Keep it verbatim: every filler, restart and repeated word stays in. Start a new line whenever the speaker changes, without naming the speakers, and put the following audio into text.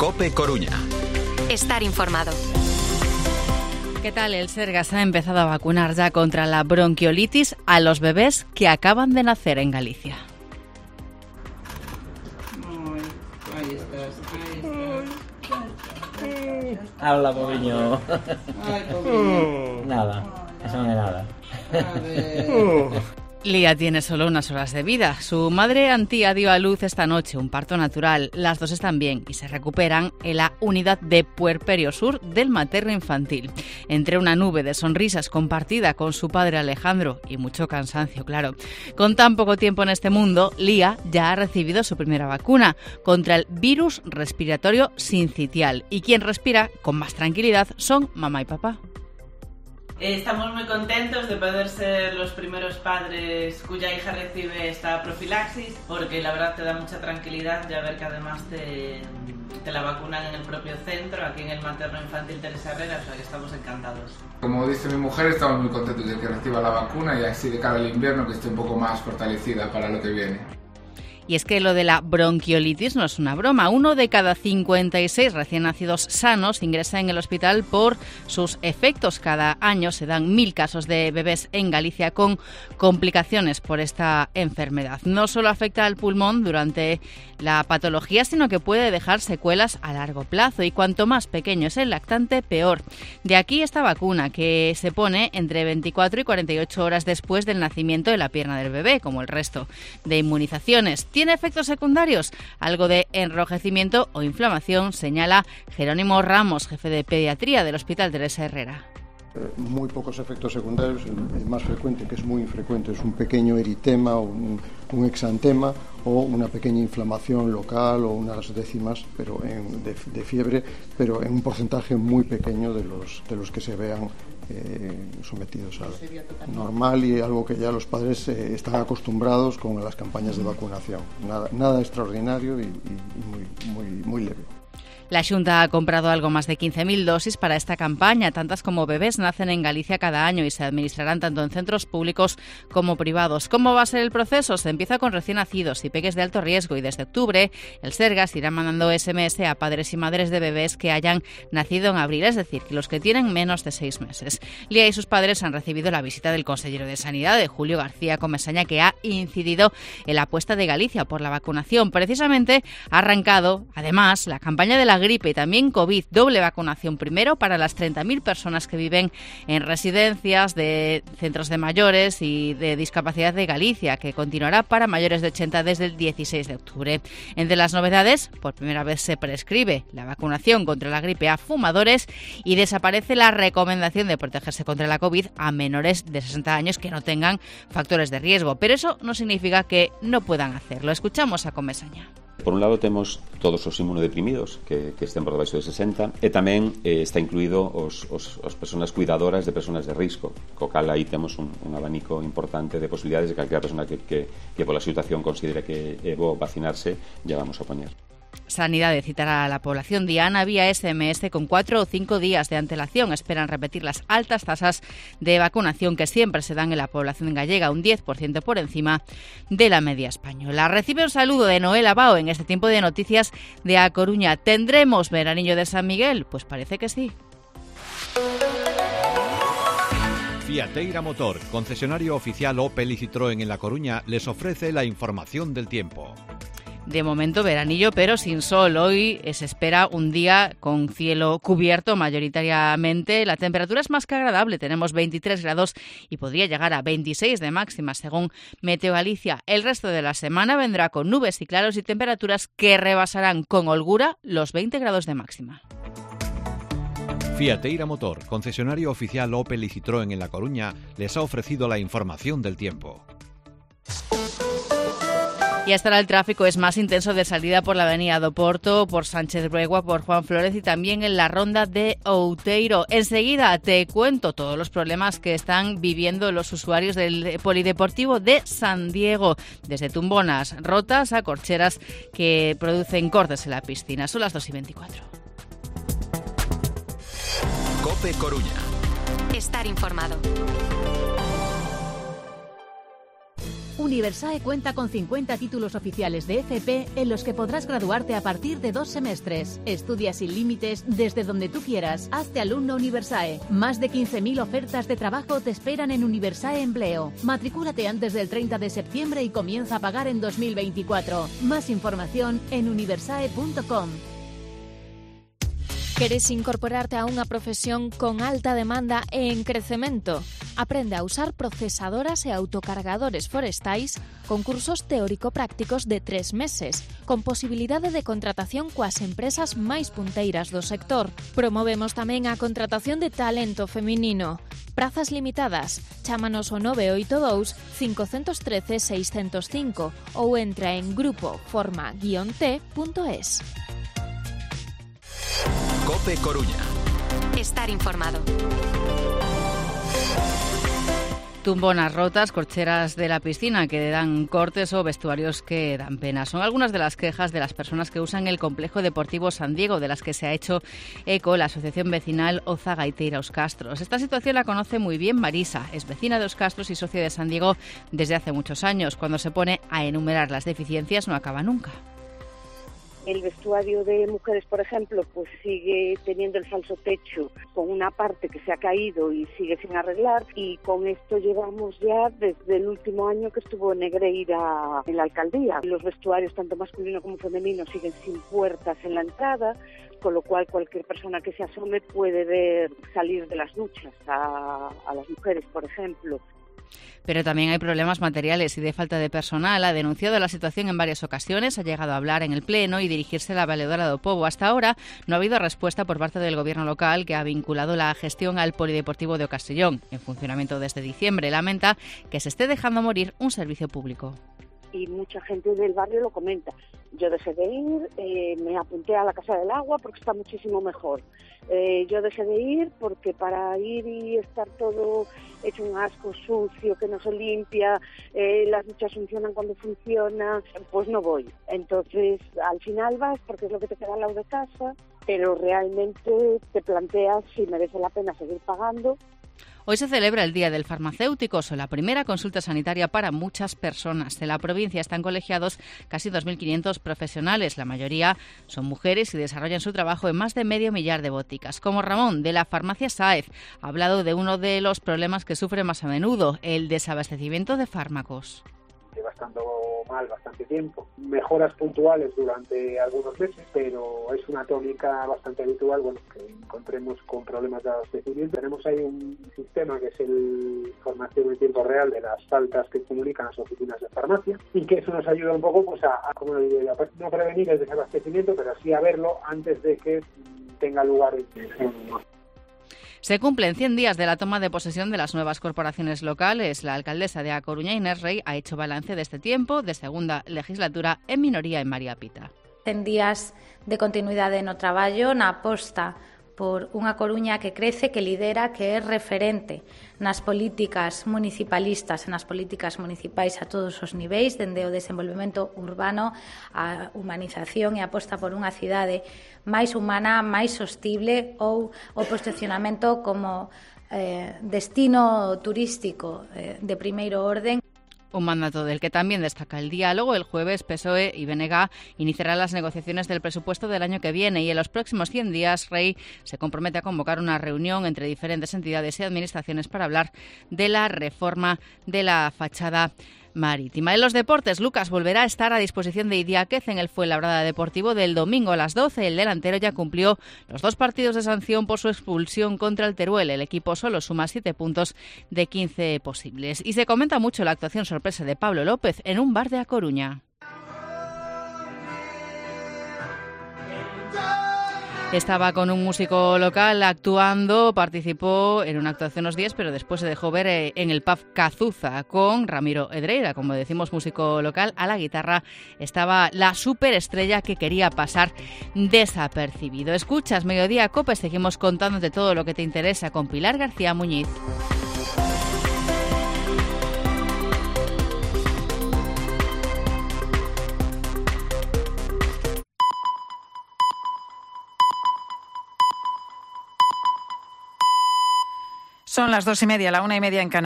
COPE Coruña.
Estar informado.
¿Qué tal? El Sergas ha empezado a vacunar ya contra la bronquiolitis a los bebés que acaban de nacer en Galicia.
Ahí estás, ahí estás.
Habla, poviño.
Ay, poviño.
Nada, eso no es nada.
A ver.
Lía tiene solo unas horas de vida. Su madre Antía dio a luz esta noche un parto natural. Las dos están bien y se recuperan en la unidad de Puerperio Sur del materno infantil. Entre una nube de sonrisas compartida con su padre Alejandro y mucho cansancio, claro. Con tan poco tiempo en este mundo, Lía ya ha recibido su primera vacuna contra el virus respiratorio sincitial. Y quien respira con más tranquilidad son mamá y papá.
Estamos muy contentos de poder ser los primeros padres cuya hija recibe esta profilaxis, porque la verdad te da mucha tranquilidad ya ver que además te, te la vacunan en el propio centro, aquí en el materno infantil Teresa Herrera, o sea que estamos encantados.
Como dice mi mujer, estamos muy contentos de que reciba la vacuna y así de cara al invierno que esté un poco más fortalecida para lo que viene.
Y es que lo de la bronquiolitis no es una broma. Uno de cada cincuenta y seis recién nacidos sanos ingresa en el hospital por sus efectos. Cada año se dan mil casos de bebés en Galicia con complicaciones por esta enfermedad. No solo afecta al pulmón durante la patología, sino que puede dejar secuelas a largo plazo. Y cuanto más pequeño es el lactante, peor. De aquí esta vacuna, que se pone entre veinticuatro y cuarenta y ocho horas después del nacimiento de la pierna del bebé, como el resto de inmunizaciones. ¿Tiene efectos secundarios? Algo de enrojecimiento o inflamación, señala Jerónimo Ramos, jefe de pediatría del Hospital Teresa Herrera.
Muy pocos efectos secundarios. El más frecuente, que es muy infrecuente, es un pequeño eritema, un, un exantema o una pequeña inflamación local o unas décimas pero en, de, de fiebre, pero en un porcentaje muy pequeño de los, de los que se vean eh, sometidos al normal, y algo que ya los padres eh, están acostumbrados con las campañas de vacunación. Nada, nada extraordinario y, y, y muy, muy, muy leve.
La Xunta ha comprado algo más de quince mil dosis para esta campaña. Tantas como bebés nacen en Galicia cada año y se administrarán tanto en centros públicos como privados. ¿Cómo va a ser el proceso? Se empieza con recién nacidos y peques de alto riesgo, y desde octubre el Sergas irá mandando ese eme ese a padres y madres de bebés que hayan nacido en abril, es decir, que los que tienen menos de seis meses. Lía y sus padres han recibido la visita del consejero de Sanidad, de Julio García Comesaña, que ha incidido en la apuesta de Galicia por la vacunación. Precisamente ha arrancado, además, la campaña de la gripe y también COVID, doble vacunación primero para las treinta mil personas que viven en residencias de centros de mayores y de discapacidad de Galicia, que continuará para mayores de ochenta desde el dieciséis de octubre. Entre las novedades, por primera vez se prescribe la vacunación contra la gripe a fumadores y desaparece la recomendación de protegerse contra la COVID a menores de sesenta años que no tengan factores de riesgo, pero eso no significa que no puedan hacerlo. Escuchamos a Comesaña.
Por un lado temos todos os inmunodeprimidos que, que estén por debaixo de sesenta, e tamén eh, está incluído os, os, os persoas cuidadoras de persoas de risco, co cal aí temos un, un abanico importante de posibilidades de que calquera persona que, que, que pola situación considere que é bo vacinarse, ya vamos a poñer.
Sanidad citará a la población diana vía ese eme ese con cuatro o cinco días de antelación. Esperan repetir las altas tasas de vacunación que siempre se dan en la población gallega, un diez por ciento por encima de la media española. Recibe un saludo de Noel Abao en este tiempo de noticias de A Coruña. ¿Tendremos veranillo de San Miguel? Pues parece que sí.
Fiateira Motor, concesionario oficial Opel y Citroën en La Coruña, les ofrece la información del tiempo.
De momento veranillo, pero sin sol. Hoy se espera un día con cielo cubierto mayoritariamente. La temperatura es más que agradable, tenemos veintitrés grados y podría llegar a veintiséis de máxima según Meteo Galicia. El resto de la semana vendrá con nubes y claros y temperaturas que rebasarán con holgura los veinte grados de máxima.
Fiateira Motor, concesionario oficial Opel y Citroën en La Coruña, les ha ofrecido la información del tiempo.
Y hasta ahora el tráfico es más intenso de salida por la avenida do Porto, por Sánchez Bregua, por Juan Flórez y también en la ronda de Outeiro. Enseguida te cuento todos los problemas que están viviendo los usuarios del Polideportivo de San Diego, desde tumbonas rotas a corcheras que producen cortes en la piscina. Son las dos y veinticuatro.
COPE Coruña.
Estar informado.
Universae cuenta con cincuenta títulos oficiales de F P en los que podrás graduarte a partir de dos semestres. Estudia sin límites desde donde tú quieras. Hazte alumno Universae. Más de quince mil ofertas de trabajo te esperan en Universae Empleo. Matricúlate antes del treinta de septiembre y comienza a pagar en dos mil veinticuatro. Más información en universae punto com.
Queres incorporarte a unha profesión con alta demanda e en crecemento? Aprende a usar procesadoras e autocargadores forestais con cursos teórico-prácticos de tres meses, con posibilidade de contratación coas empresas máis punteiras do sector. Promovemos tamén a contratación de talento feminino. Prazas limitadas. Chámanos ao nove oito dous, cinco un tres, seis cero cinco ou entra en grupo forma guion t punto es.
COPE Coruña.
Estar informado.
Tumbonas rotas, corcheras de la piscina que dan cortes o vestuarios que dan pena. Son algunas de las quejas de las personas que usan el complejo deportivo San Diego, de las que se ha hecho eco la asociación vecinal Oza Gaiteira Os Castros. Esta situación la conoce muy bien Marisa, es vecina de Os Castros y socia de San Diego desde hace muchos años. Cuando se pone a enumerar las deficiencias no acaba nunca.
El vestuario de mujeres, por ejemplo, pues sigue teniendo el falso techo con una parte que se ha caído y sigue sin arreglar, y con esto llevamos ya desde el último año que estuvo Negreira en la alcaldía. Los vestuarios, tanto masculino como femenino, siguen sin puertas en la entrada, con lo cual cualquier persona que se asome puede ver salir de las duchas a, a las mujeres, por ejemplo.
Pero también hay problemas materiales y de falta de personal. Ha denunciado la situación en varias ocasiones, ha llegado a hablar en el Pleno y dirigirse a la valedora do Pobo. Hasta ahora no ha habido respuesta por parte del Gobierno local, que ha vinculado la gestión al Polideportivo de O Castellón, en funcionamiento desde diciembre. Lamenta que se esté dejando morir un servicio público.
Y mucha gente del barrio lo comenta. Yo dejé de ir, eh, me apunté a la Casa del Agua porque está muchísimo mejor. Eh, yo dejé de ir porque para ir y estar todo hecho un asco, sucio, que no se limpia, eh, las duchas funcionan cuando funciona, pues no voy. Entonces, al final vas porque es lo que te queda al lado de casa, pero realmente te planteas si merece la pena seguir pagando.
Hoy se celebra el Día del Farmacéutico, o la primera consulta sanitaria para muchas personas. En la provincia están colegiados casi dos mil quinientos profesionales. La mayoría son mujeres y desarrollan su trabajo en más de medio millar de boticas. Como Ramón, de la farmacia Sáez, ha hablado de uno de los problemas que sufre más a menudo, el desabastecimiento de fármacos.
Lleva estando mal bastante tiempo, mejoras puntuales durante algunos meses, pero es una tónica bastante habitual, bueno, que encontremos con problemas de abastecimiento. Tenemos ahí un sistema que es el información en tiempo real de las faltas que comunican las oficinas de farmacia, y que eso nos ayuda un poco pues a, a como digo, a no prevenir el desabastecimiento, pero sí a verlo antes de que tenga lugar en, en
Se cumplen cien días de la toma de posesión de las nuevas corporaciones locales. La alcaldesa de A Coruña, Inés Rey, ha hecho balance de este tiempo de segunda legislatura en minoría en María Pita.
cen días de continuidade no traballo, na aposta por unha Coruña que crece, que lidera, que é referente nas políticas municipalistas e nas políticas municipais a todos os niveis, dende o desenvolvemento urbano, a humanización e a aposta por unha cidade máis humana, máis sostible, ou o posicionamento como eh, destino turístico eh, de primeiro orden.
Un mandato del que también destaca el diálogo. El jueves P S O E y B N G iniciarán las negociaciones del presupuesto del año que viene, y en los próximos cien días Rey se compromete a convocar una reunión entre diferentes entidades y administraciones para hablar de la reforma de la fachada marítima. En los deportes, Lucas volverá a estar a disposición de Idiáquez en el Fuenlabrada Deportivo del domingo a las doce. El delantero ya cumplió los dos partidos de sanción por su expulsión contra el Teruel. El equipo solo suma siete puntos de quince posibles. Y se comenta mucho la actuación sorpresa de Pablo López en un bar de A Coruña. Estaba con un músico local actuando, participó en una actuación unos días, pero después se dejó ver en el pub Cazuza con Ramiro Edreira, como decimos, músico local. A la guitarra estaba la superestrella que quería pasar desapercibido. Escuchas Mediodía Cope, seguimos contándote todo lo que te interesa con Pilar García Muñiz.
Son las dos y media, la una y media en Canarias.